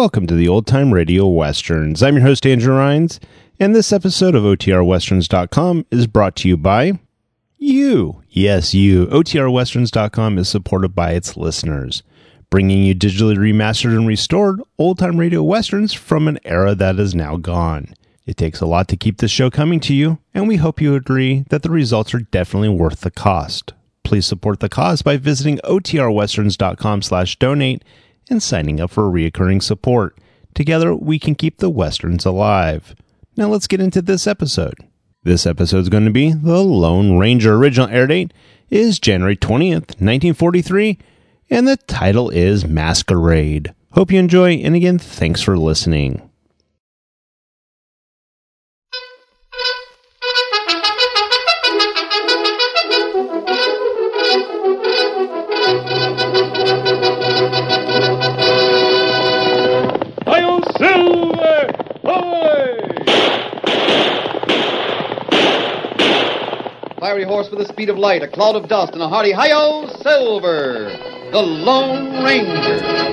Welcome to the Old Time Radio Westerns. I'm your host, Andrew Rhynes, and this episode of OTRWesterns.com is brought to you by you. Yes, you. OTRWesterns.com is supported by its listeners, bringing you digitally remastered and restored old-time radio westerns from an era that is now gone. It takes a lot to keep this show coming to you, and we hope you agree that the results are definitely worth the cost. Please support the cause by visiting OTRWesterns.com/donate and signing up for reoccurring support. Together, we can keep the Westerns alive. Now let's get into this episode. This episode is going to be The Lone Ranger. Original air date is January 20th, 1943, and the title is Masquerade. Hope you enjoy, and again, thanks for listening. Fiery horse with the speed of light, a cloud of dust, and a hearty hi-yo, Silver, the Lone Ranger.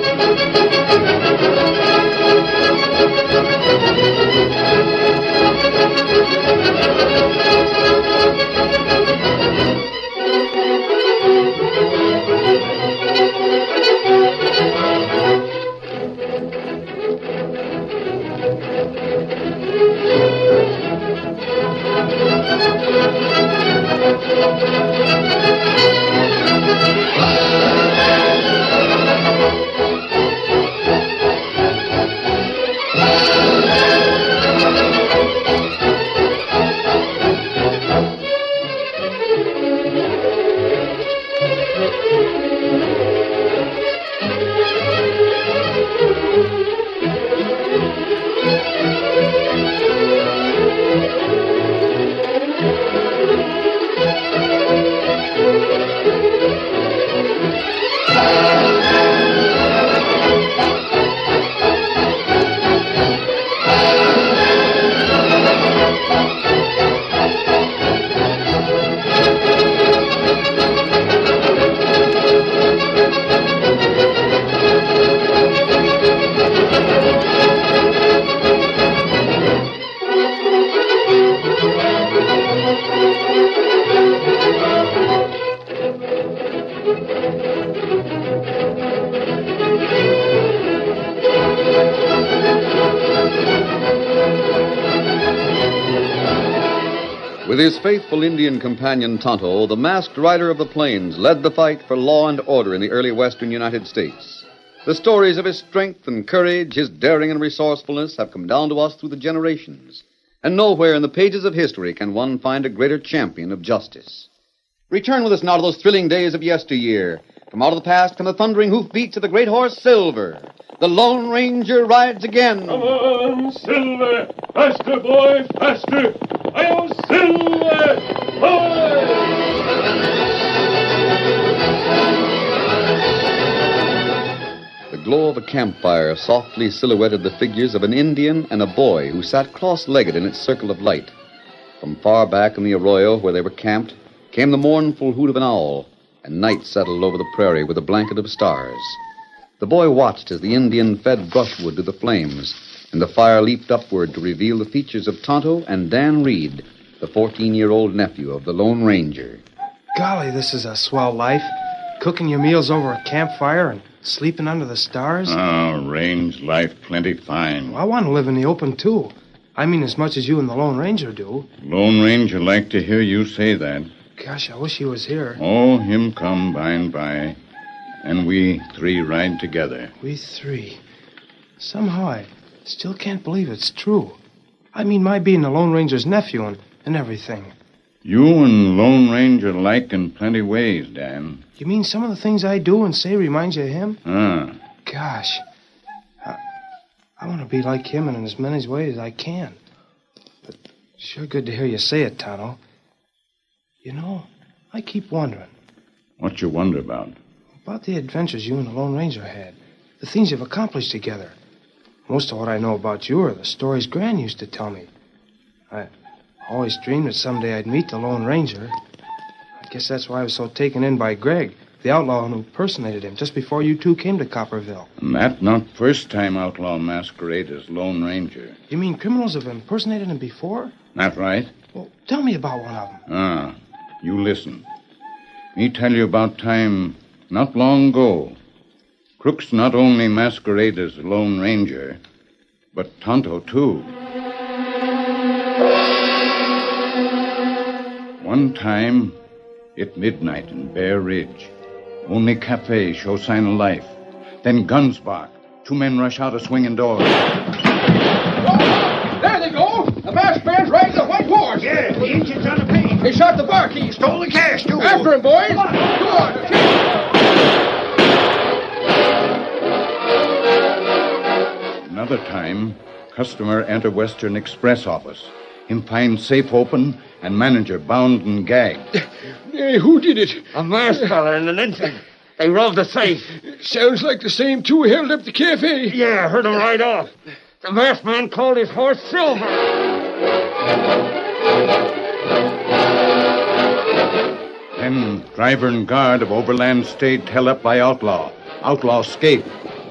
With his faithful Indian companion Tonto, the masked rider of the plains led the fight for law and order in the early western United States. The stories of his strength and courage, his daring and resourcefulness have come down to us through the generations. And nowhere in the pages of history can one find a greater champion of justice. Return with us now to those thrilling days of yesteryear. From out of the past come the thundering hoofbeats of the great horse Silver. The Lone Ranger rides again. Come on, Silver! Faster, boy, faster! Hi-yo, Silver! Hoy! The glow of a campfire softly silhouetted the figures of an Indian and a boy who sat cross-legged in its circle of light. From far back in the arroyo where they were camped came the mournful hoot of an owl, and night settled over the prairie with a blanket of stars. The boy watched as the Indian fed brushwood to the flames, and the fire leaped upward to reveal the features of Tonto and Dan Reed, the 14-year-old nephew of the Lone Ranger. Golly, this is a swell life. Cooking your meals over a campfire and sleeping under the stars. Oh, range life plenty fine. Well, I want to live in the open, too. I mean as much as you and the Lone Ranger do. Lone Ranger like to hear you say that. Gosh, I wish he was here. Oh, him come by and by. And we three ride together. We three. Somehow I still can't believe it's true. I mean, my being the Lone Ranger's nephew and everything. You and Lone Ranger like in plenty ways, Dan. You mean some of the things I do and say reminds you of him? Gosh. I want to be like him in as many ways as I can. But sure good to hear you say it, Tonto. You know, I keep wondering. What you wonder about? About the adventures you and the Lone Ranger had. The things you've accomplished together. Most of what I know about you are the stories Gran used to tell me. I always dreamed that someday I'd meet the Lone Ranger. I guess that's why I was so taken in by Greg. The outlaw who impersonated him just before you two came to Copperville. And that not first time outlaw masquerade as Lone Ranger. You mean criminals have impersonated him before? That right? Well, tell me about one of them. You listen. Me tell you about time not long ago. Crooks not only masquerade as Lone Ranger, but Tonto, too. One time, at midnight in Bear Ridge, only cafe show sign of life. Then guns bark. Two men rush out a swinging door. There they go! The masked man's riding the white horse! Yeah, the engine's on the paint. He shot the barkeep! Stole the cash, too. After him, boys! Go on! Another time, customer enter Western Express office. Him find safe open and manager bound and gagged. Hey, who did it? A masked fella and an ensign. They robbed the safe. Sounds like the same two held up the cafe. Yeah, I heard him right off. The masked man called his horse Silver. Then driver and guard of Overland State held up by outlaw. Outlaw escape.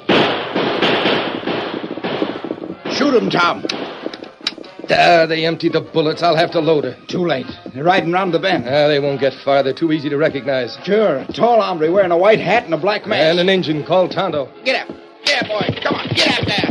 Shoot him, Tom. They emptied the bullets. I'll have to load her. Too late. They're riding round the bend. They won't get far. They're too easy to recognize. Sure, a tall hombre wearing a white hat and a black mask. And an engine called Tonto. Get up. Get up, boy. Come on, get up there.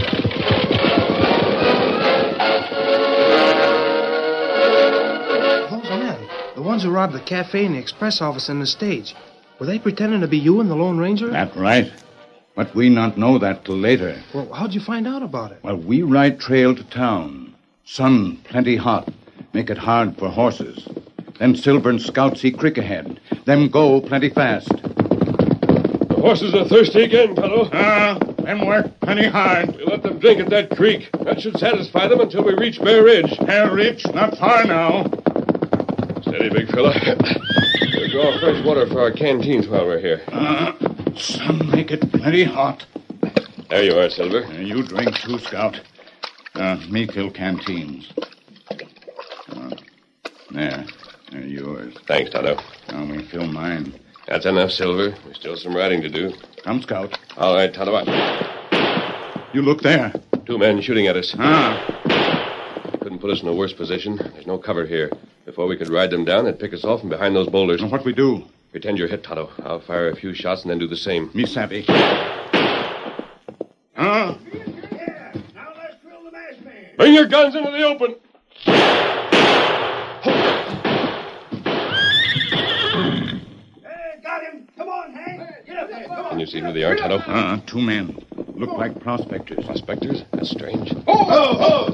Those men, the ones who robbed the cafe and the express office and the stage, were they pretending to be you and the Lone Ranger? That right. But we not know that till later. Well, how'd you find out about it? Well, we ride trail to town. Sun plenty hot. Make it hard for horses. Then Silver and Scout see creek ahead. Them go plenty fast. The horses are thirsty again, Tonto. Them work plenty hard. We'll let them drink at that creek. That should satisfy them until we reach Bear Ridge. Bear Ridge, not far now. Steady, big fella. We'll draw fresh water for our canteens while we're here. Sun make it plenty hot. There you are, Silver. You drink too, Scout. Me fill canteens. There. They're yours. Thanks, Tonto. Now me fill mine. That's enough, Silver. There's still some riding to do. Come, Scout. All right, Tonto. You look there. Two men shooting at us. They couldn't put us in a worse position. There's no cover here. Before we could ride them down, they'd pick us off from behind those boulders. Now, what we do? Pretend you're hit, Tonto. I'll fire a few shots and then do the same. Me savvy. Bring your guns into the open. Got him. Come on, Hank. Get up there. Come on. Can you see who they are, Tonto? Two men. Look like prospectors. Prospectors? That's strange. Well,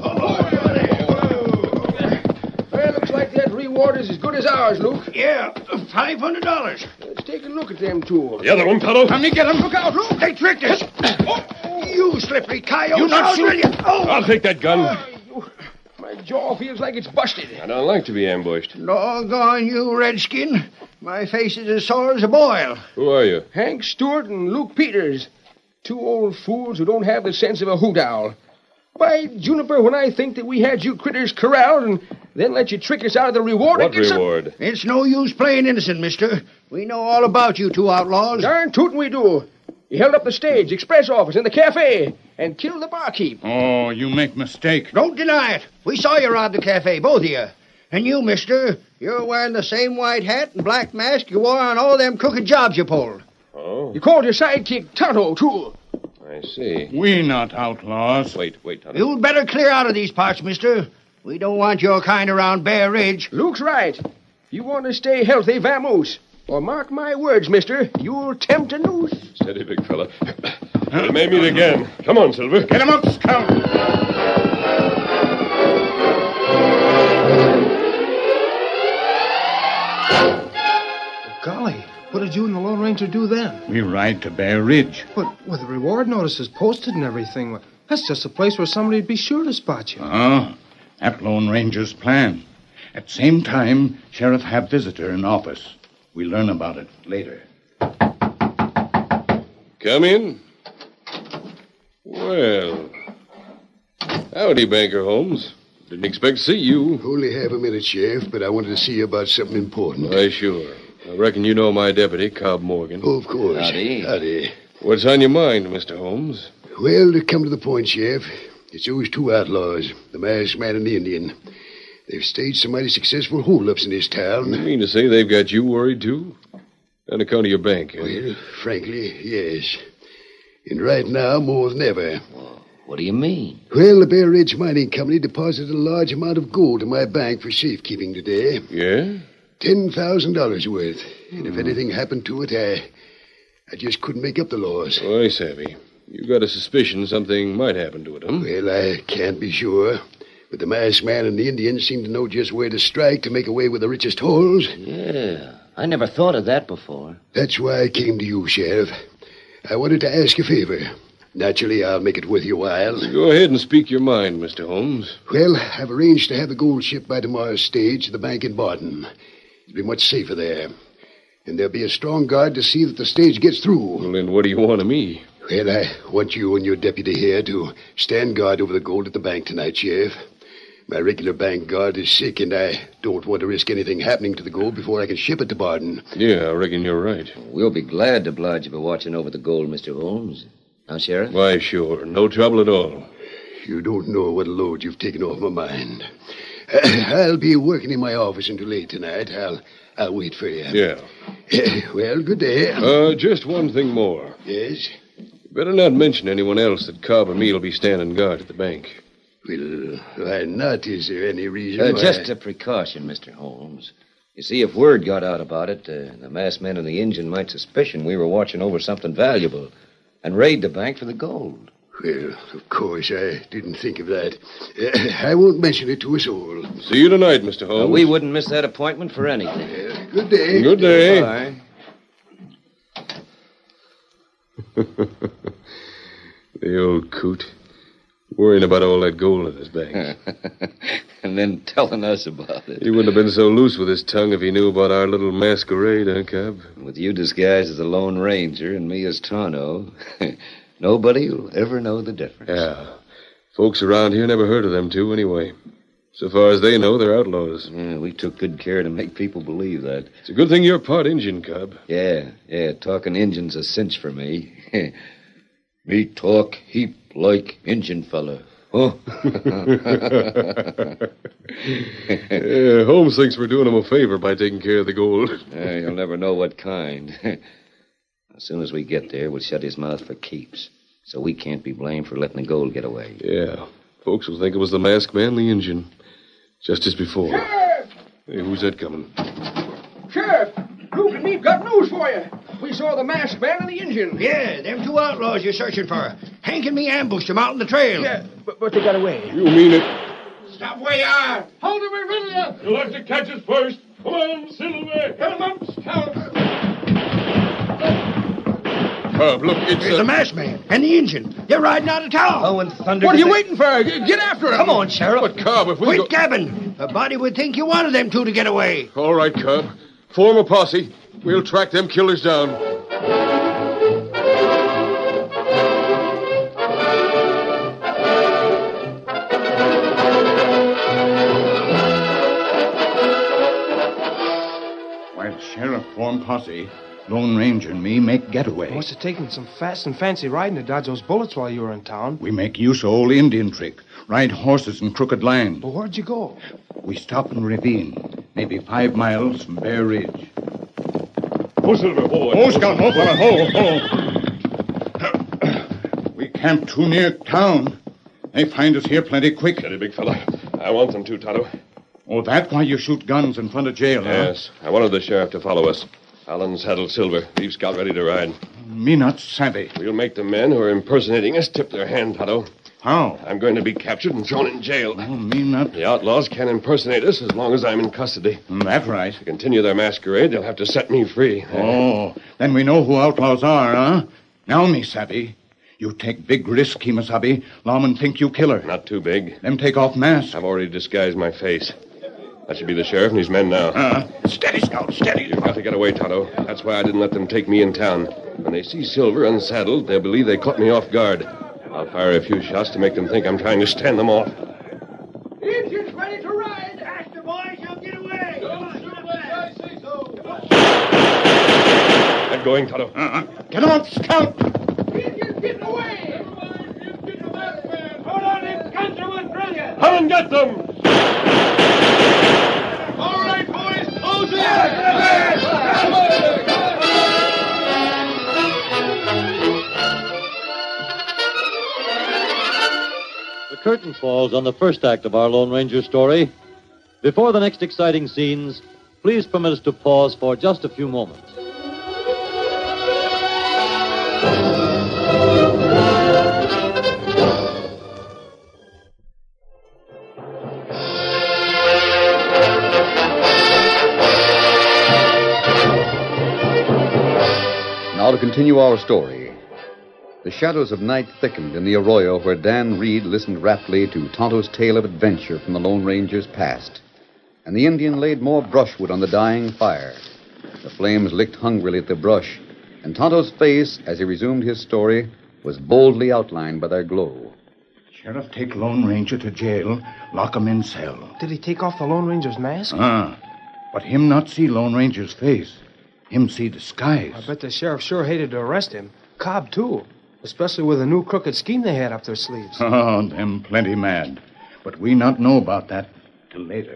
looks like that reward is as good as ours, Luke. Yeah, $500. Let's take a look at them two. The other one, Tonto. Let me get him. Look out, Luke. They tricked us. You slippery coyote. You not shoot. I'll take that gun. My jaw feels like it's busted. I don't like to be ambushed. Doggone you, Redskin. My face is as sore as a boil. Who are you? Hank Stewart and Luke Peters. Two old fools who don't have the sense of a hoot owl. Why, Juniper, when I think that we had you critters corralled and then let you trick us out of the reward... What reward? It's no use playing innocent, mister. We know all about you two outlaws. Darn tootin' we do. You held up the stage, express office, and the cafe, and killed the barkeep. Oh, you make mistake. Don't deny it. We saw you rob the cafe, both of you. And you, mister, you're wearing the same white hat and black mask you wore on all them crooked jobs you pulled. Oh, You called your sidekick Tonto, too. I see. We not outlaws. Wait, Tonto. You'd better clear out of these parts, mister. We don't want your kind around Bear Ridge. Luke's right. You want to stay healthy, vamoose. Or mark my words, mister, you'll tempt a noose. Steady, big fella. We may meet again. Come on, Silver. Get him up, Scout. Golly, what did you and the Lone Ranger do then? We ride to Bear Ridge. But with the reward notices posted and everything, that's just a place where somebody'd be sure to spot you. That Lone Ranger's plan. At same time, Sheriff have visitor in office. We learn about it later. Come in. Well, howdy, Banker Holmes. Didn't expect to see you. Only half a minute, Sheriff, but I wanted to see you about something important. Why, sure. I reckon you know my deputy, Cobb Morgan. Oh, of course. Howdy. What's on your mind, Mr. Holmes? Well, to come to the point, Sheriff, it's those two outlaws, the masked man and the Indian. They've staged some mighty successful holdups in this town. You mean to say they've got you worried, too? On account of your bank, eh? Well, frankly, yes. And right now, more than ever. What do you mean? Well, the Bear Ridge Mining Company deposited a large amount of gold in my bank for safekeeping today. Yeah? $10,000 worth. And if anything happened to it, I just couldn't make up the loss. Oh, I savvy. You got a suspicion something might happen to it, huh? Well, I can't be sure. But the masked man and the Indian seem to know just where to strike to make away with the richest holes. Yeah, I never thought of that before. That's why I came to you, Sheriff. I wanted to ask a favor. Naturally, I'll make it worth your while. Go ahead and speak your mind, Mr. Holmes. Well, I've arranged to have the gold shipped by tomorrow's stage to the bank in Barton. It'll be much safer there. And there'll be a strong guard to see that the stage gets through. Well, then what do you want of me? Well, I want you and your deputy here to stand guard over the gold at the bank tonight, Sheriff. My regular bank guard is sick, and I don't want to risk anything happening to the gold before I can ship it to Barton. Yeah, I reckon you're right. We'll be glad to oblige you for watching over the gold, Mr. Holmes. Now, Sheriff? Why, sure. No trouble at all. You don't know what a load you've taken off my mind. I'll be working in my office until late tonight. I'll wait for you. Yeah. Well, good day. Just one thing more. Yes? Better not mention anyone else that Cobb or me will be standing guard at the bank. Well, why not? Is there any reason why... Just a precaution, Mr. Holmes. You see, if word got out about it, the masked man and the Indian might suspicion we were watching over something valuable and raid the bank for the gold. Well, of course, I didn't think of that. I won't mention it to us all. See you tonight, Mr. Holmes. We wouldn't miss that appointment for anything. Good day. Good day. Bye. The old coot. Worrying about all that gold in his bank. And then telling us about it. He wouldn't have been so loose with his tongue if he knew about our little masquerade, huh, Cobb? With you disguised as the Lone Ranger and me as Tonto, nobody will ever know the difference. Yeah. Folks around here never heard of them two anyway. So far as they know, they're outlaws. Yeah, we took good care to make people believe that. It's a good thing you're part Injun, Cobb. Yeah, talking Injun's a cinch for me. Me talk heap like Injun fella. Oh. Holmes thinks we're doing him a favor by taking care of the gold. You'll never know what kind. As soon as we get there, we'll shut his mouth for keeps. So we can't be blamed for letting the gold get away. Yeah. Folks will think it was the masked man, the Injun. Just as before. Sheriff! Hey, who's that coming? Sheriff! Luke and me've got news for you. We saw the masked man and the Indian. Yeah, them two outlaws you're searching for. Hank and me ambushed them out on the trail. Yeah, but they got away. You mean it? Stop where you are. Hold him, we riddle you. You'll have to catch us first. Come on, Silver. Help him. Cobb, look, There's the masked man and the Injun. They're riding out of town. Oh, and thunder. What are you waiting for? Get after him. Come on, Sheriff. But, Cobb, if we Quit go... gabbing. A body would think you wanted them two to get away. All right, Cobb. Form a posse. We'll track them killers down. While Sheriff form posse, Lone Ranger and me make getaway. Must have taken some fast and fancy riding to dodge those bullets while you were in town. We make use of old Indian trick. Ride horses in crooked lines. But where'd you go? We stop in ravine, maybe 5 miles from Bear Ridge. Oh, Silver, boy. Oh, Scout, oh, fella, ho. We camp too near town. They find us here plenty quick. Steady, big fella. I want them to, Tonto. Oh, that's why you shoot guns in front of jail, Yes. I wanted the sheriff to follow us. Allen saddled Silver. Leave Scout ready to ride. Me not savvy. We'll make the men who are impersonating us tip their hand, Tonto. How? I'm going to be captured and thrown in jail. Oh, me not. The outlaws can't impersonate us as long as I'm in custody. That's right. To continue their masquerade, they'll have to set me free. Oh, then we know who outlaws are, huh? Now, me savvy. You take big risk, Kimasabi. Lawmen think you killer. Not too big. Them take off mask. I've already disguised my face. That should be the sheriff and his men now. Steady, Scout, steady. You've got to get away, Tonto. That's why I didn't let them take me in town. When they see Silver unsaddled, they'll believe they caught me off guard. I'll fire a few shots to make them think I'm trying to stand them off. The Indian's ready to ride. Faster, boys. You'll get away. Don't shoot unless I say so. get going, Tonto. Get on, Scout! Get away! Hold on, these guns are with brilliant. Come and get them! All right, boys, close in! The curtain falls on the first act of our Lone Ranger story. Before the next exciting scenes, please permit us to pause for just a few moments. Now to continue our story. The shadows of night thickened in the arroyo where Dan Reed listened raptly to Tonto's tale of adventure from the Lone Ranger's past. And the Indian laid more brushwood on the dying fire. The flames licked hungrily at the brush, and Tonto's face, as he resumed his story, was boldly outlined by their glow. Sheriff, take Lone Ranger to jail, lock him in cell. Did he take off the Lone Ranger's mask? But him not see Lone Ranger's face. Him see disguise. I bet the sheriff sure hated to arrest him. Cobb, too. Especially with the new crooked scheme they had up their sleeves. Oh, them plenty mad. But we not know about that till later.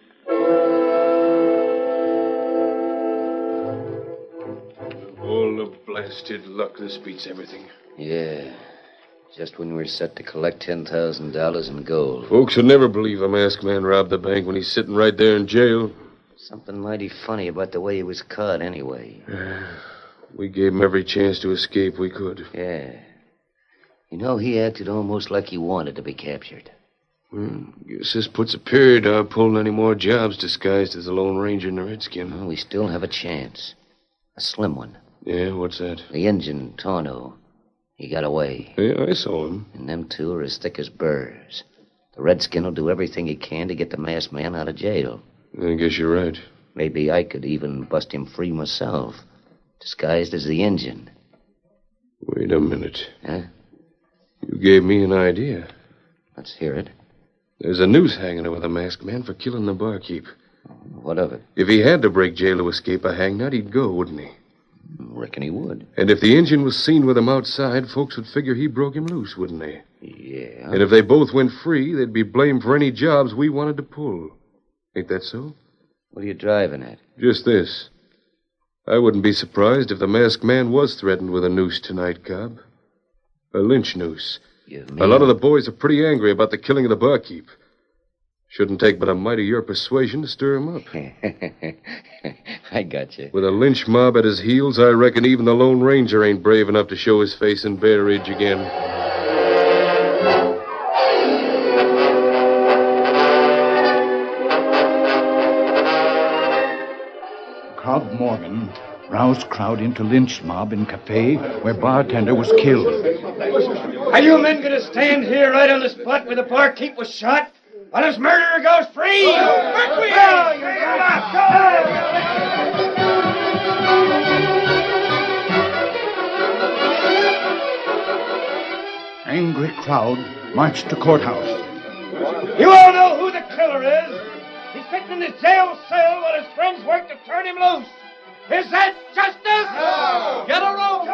All the blasted luck. This beats everything. Yeah. Just when we're set to collect $10,000 in gold. Folks would never believe a masked man robbed the bank when he's sitting right there in jail. Something mighty funny about the way he was caught, anyway. We gave him every chance to escape we could. Yeah. You know, he acted almost like he wanted to be captured. Guess this puts a period on pulling any more jobs disguised as the Lone Ranger and the Redskin. Well, we still have a chance. A slim one. Yeah, what's that? The Injun, Tonto. He got away. Yeah, I saw him. And them two are as thick as burrs. The Redskin will do everything he can to get the masked man out of jail. I guess you're right. Maybe I could even bust him free myself. Disguised as the Injun. Wait a minute. Huh? You gave me an idea. Let's hear it. There's a noose hanging over the masked man for killing the barkeep. What of it? If he had to break jail to escape a hangnaut, he'd go, wouldn't he? Reckon he would. And if the Injun was seen with him outside, folks would figure he broke him loose, wouldn't they? Yeah. And if they both went free, they'd be blamed for any jobs we wanted to pull. Ain't that so? What are you driving at? Just this. I wouldn't be surprised if the masked man was threatened with a noose tonight, Cobb. A lynch noose. You mean... A lot of the boys are pretty angry about the killing of the barkeep. Shouldn't take but a mite of your persuasion to stir him up. I got you. With a lynch mob at his heels, I reckon even the Lone Ranger ain't brave enough to show his face in Bear Ridge again. Cobb Morgan roused crowd into lynch mob in cafe where bartender was killed. Are you men going to stand here right on the spot where the barkeep was shot while his murderer goes free? Angry crowd marched to courthouse. You all know who the killer is. He's sitting in his jail cell while his friends work to turn him loose. Is that justice? No. Get a rope.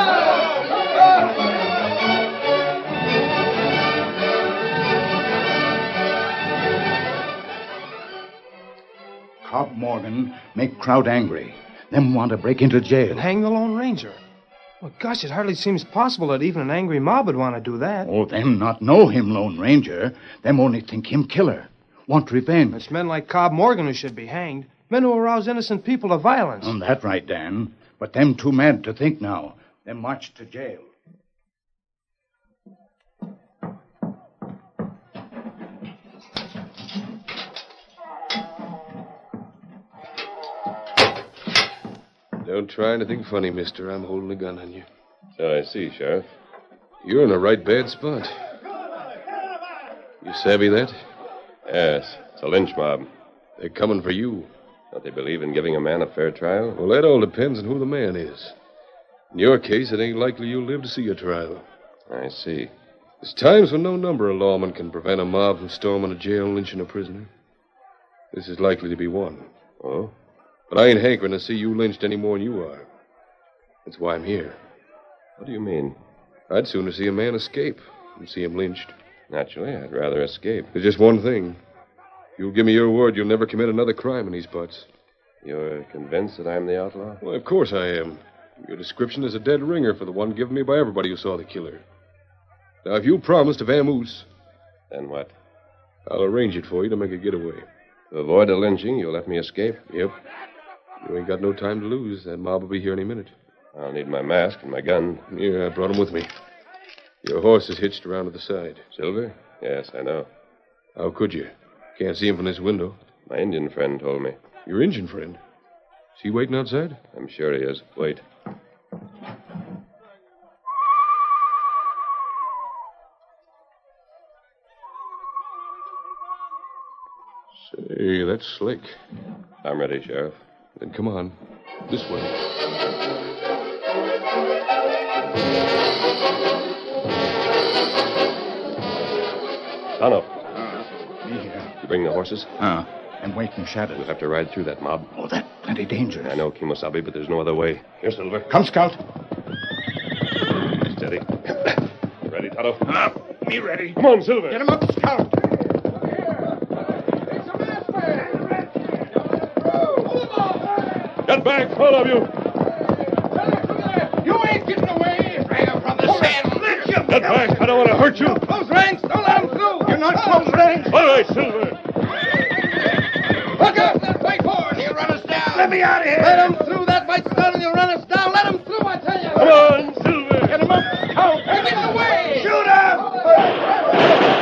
Cobb Morgan make crowd angry. Them want to break into jail. And hang the Lone Ranger. Well, gosh, it hardly seems possible that even an angry mob would want to do that. Oh, them not know him Lone Ranger. Them only think him killer. Want revenge. It's men like Cobb Morgan who should be hanged. Men who arouse innocent people to violence. That's right, Dan. But them too mad to think now. Them marched to jail. Don't try anything funny, mister. I'm holding a gun on you. So I see, Sheriff. You're in a right bad spot. You savvy that? Yes, it's a lynch mob. They're coming for you. Don't they believe in giving a man a fair trial? Well, that all depends on who the man is. In your case, it ain't likely you'll live to see a trial. I see. There's times when no number of lawmen can prevent a mob from storming a jail and lynching a prisoner. This is likely to be one. Oh? But I ain't hankering to see you lynched any more than you are. That's why I'm here. What do you mean? I'd sooner see a man escape than see him lynched. Naturally, I'd rather escape. There's just one thing. You'll give me your word you'll never commit another crime in these parts. You're convinced that I'm the outlaw? Well, of course I am. Your description is a dead ringer for the one given me by everybody who saw the killer. Now, if you promise to vamoose... Then what? I'll arrange it for you to make a getaway. To avoid a lynching, you'll let me escape? Yep. You ain't got no time to lose. That mob will be here any minute. I'll need my mask and my gun. Here, I brought them with me. Your horse is hitched around to the side. Silver? Yes, I know. How could you? Can't see him from this window. My Indian friend told me. Your Indian friend? Is he waiting outside? I'm sure he is. Wait. Say, that's slick. I'm ready, Sheriff. Then come on. This way. Tonto. Me here. You bring the horses? I'm waiting shadows. We'll have to ride through that mob. Oh, that's plenty dangerous. I know, Kimosabe, but there's no other way. Here, Silver. Come, Scout. Steady. Ready, Tonto? Me ready. Come on, Silver. Get him up, Scout. Get back, all of you. You ain't getting away. Drag him from the saddle. Get back. I don't want to hurt you. Close ranks. Don't let him through. You're not close ranks. All right, Silver. Look out, that white horse. He'll run us down. Let me out of here. Let him through. That white stone and he'll run us down. Let him through, I tell you. Come on, Silver. Get him up. Out. They're getting away. Shoot him.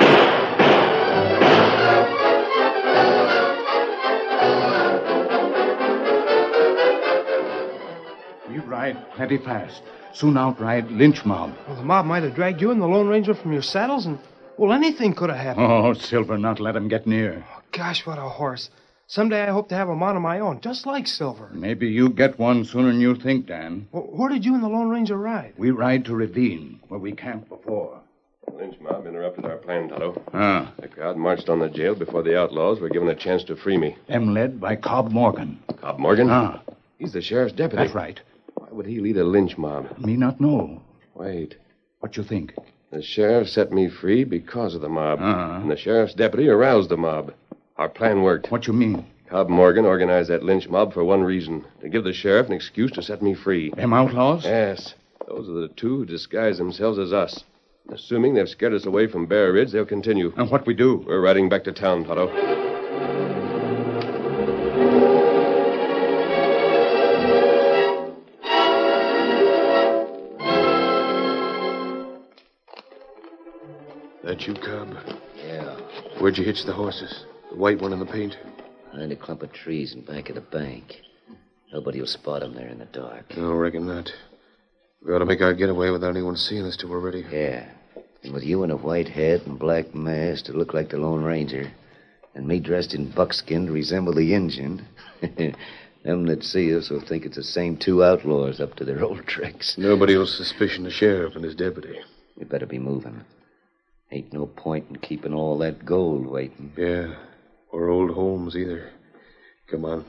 We ride plenty fast. Soon outride lynch mob. Well, the mob might have dragged you and the Lone Ranger from your saddles, and, well, anything could have happened. Oh, Silver, not let him get near. Oh, gosh, what a horse. Someday I hope to have him on of my own, just like Silver. Maybe you get one sooner than you think, Dan. Well, where did you and the Lone Ranger ride? We ride to Ravine, where we camped before. The lynch mob interrupted our plan, Tonto. Ah. The crowd marched on the jail before the outlaws were given a chance to free me. Them led by Cobb Morgan. Cobb Morgan? Ah. He's the sheriff's deputy. That's right. Why would he lead a lynch mob? Me not know. Wait. What you think? The sheriff set me free because of the mob. Ah. And the sheriff's deputy aroused the mob. Our plan worked. What you mean? Cobb Morgan organized that lynch mob for one reason. To give the sheriff an excuse to set me free. Them outlaws? Yes. Those are the two who disguise themselves as us. Assuming they've scared us away from Bear Ridge, they'll continue. And what we do? We're riding back to town, Tonto. That you, Cobb? Yeah. Where'd you hitch the horses? The white one in the paint? Behind a clump of trees in back of the bank. Nobody will spot him there in the dark. No, reckon not. We ought to make our getaway without anyone seeing us till we're ready. Yeah. And with you in a white hat and black mask to look like the Lone Ranger, and me dressed in buckskin to resemble the Injun, them that see us will think it's the same two outlaws up to their old tricks. Nobody will suspicion the sheriff and his deputy. We better be moving. Ain't no point in keeping all that gold waiting. Yeah, or old Holmes either. Come on.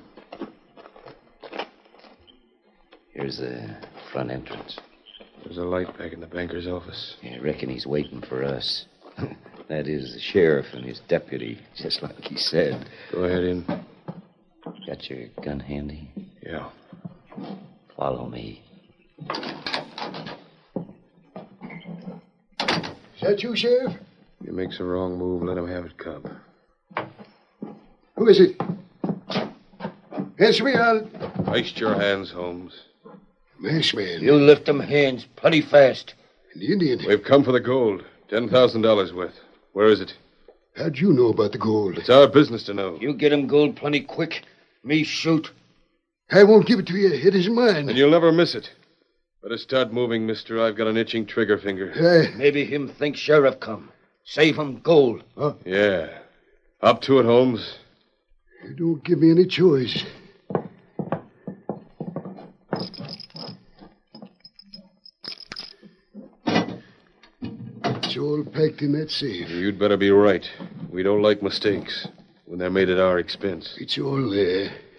Here's the front entrance. There's a light back in the banker's office. Yeah, I reckon he's waiting for us. That is, the sheriff and his deputy, just like he said. Go ahead in. Got your gun handy? Yeah. Follow me. Is that you, Sheriff? If he makes a wrong move, let him have it, Cobb. Who is it? Answer me, I'll... Iced your hands, Holmes. Masked man. You lift them hands plenty fast. And the Indian. We've come for the gold. $10,000 worth. Where is it? How'd you know about the gold? It's our business to know. You get him gold plenty quick. Me shoot. I won't give it to you. It isn't mine. And you'll never miss it. Better start moving, mister. I've got an itching trigger finger. Maybe him think sheriff come. Save him gold. Huh? Yeah. Up to it, Holmes. You don't give me any choice. It's all packed in that safe. You'd better be right. We don't like mistakes when they're made at our expense. It's all there.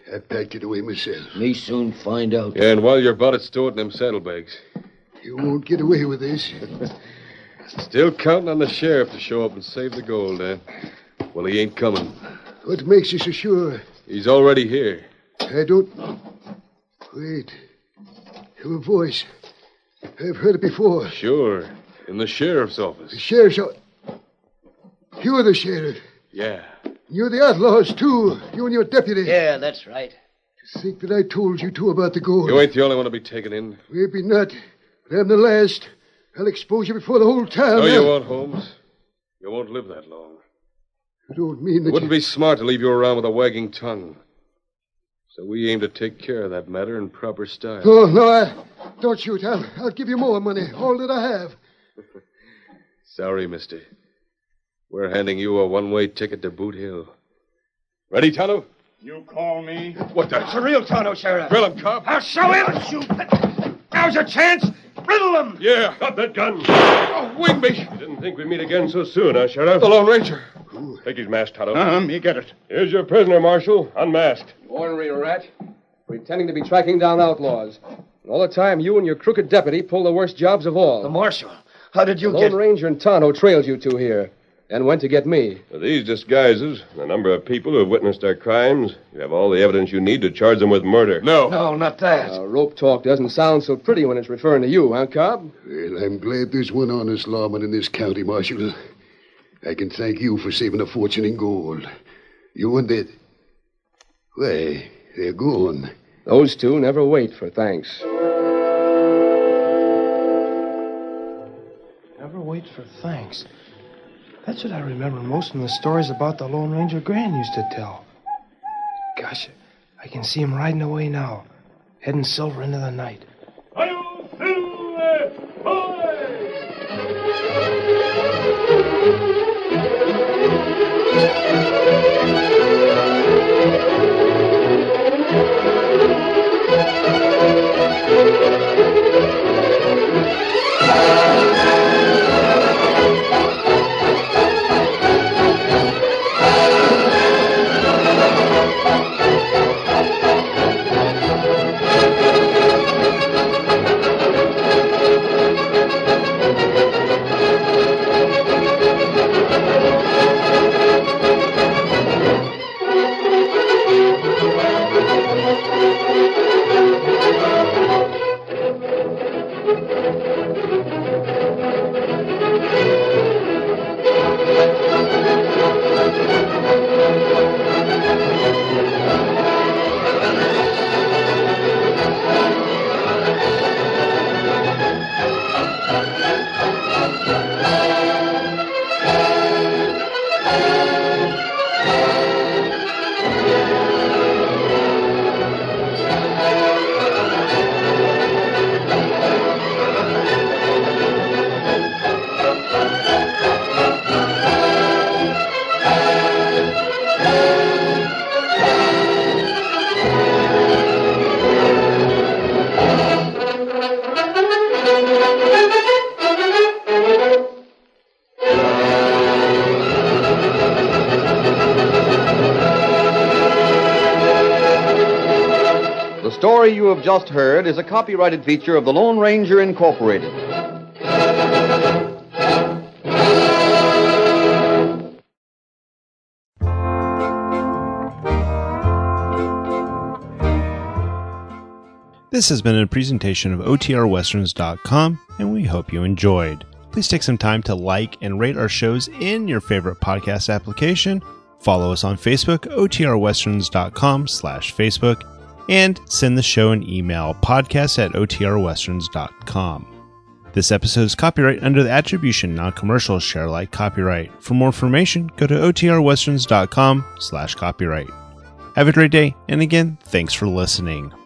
I packed it away myself. Me soon find out. Yeah, and while you're about it, stow it in them saddlebags. You won't get away with this. Still counting on the sheriff to show up and save the gold, eh? Well, he ain't coming. What makes you so sure? He's already here. I don't... Wait. Your voice. I've heard it before. Sure. In the sheriff's office. The sheriff's office? You're the sheriff. Yeah. You're the outlaws, too. You and your deputy. Yeah, that's right. To think that I told you two about the gold. You ain't the only one to be taken in. Maybe not, but I'm the last. I'll expose you before the whole town. No, you won't, Holmes. You won't live that long. You don't mean that It wouldn't be smart to leave you around with a wagging tongue. So we aim to take care of that matter in proper style. No, don't shoot. I'll give you more money, all that I have. Sorry, mister. We're handing you a one-way ticket to Boot Hill. Ready, Tonto? You call me? What the? It's a real Tonto, Sheriff. Drill him, cop. I'll show him. Shoot. Now's your chance. Riddle him. Yeah. Drop that gun. Oh, Wingby. You didn't think we'd meet again so soon, huh, Sheriff? The Lone Ranger. Take his mask, Tonto. Me get it. Here's your prisoner, Marshal, unmasked. Ornery rat. Pretending to be tracking down outlaws. And all the time, you and your crooked deputy pull the worst jobs of all. The marshal. How did you the get... Lone Ranger and Tonto trailed you two here. And went to get me. With these disguises, and a number of people who have witnessed our crimes, you have all the evidence you need to charge them with murder. No. No, not that. Rope talk doesn't sound so pretty when it's referring to you, huh, Cobb? Well, I'm glad there's one honest lawman in this county, Marshal. I can thank you for saving a fortune in gold. You and that... Why, they're gone. Those two never wait for thanks. Never wait for thanks. That's what I remember most from the stories about the Lone Ranger Gran used to tell. Gosh, I can see him riding away now, heading silver into the night. The story you have just heard is a copyrighted feature of the Lone Ranger Incorporated. This has been a presentation of OTRWesterns.com, and we hope you enjoyed. Please take some time to like and rate our shows in your favorite podcast application. Follow us on Facebook, OTRWesterns.com/Facebook, and send the show an email, podcast@OTRWesterns.com. This episode is copyright under the Attribution Non-Commercial Share Alike copyright. For more information, go to OTRWesterns.com/copyright. Have a great day, and again, thanks for listening.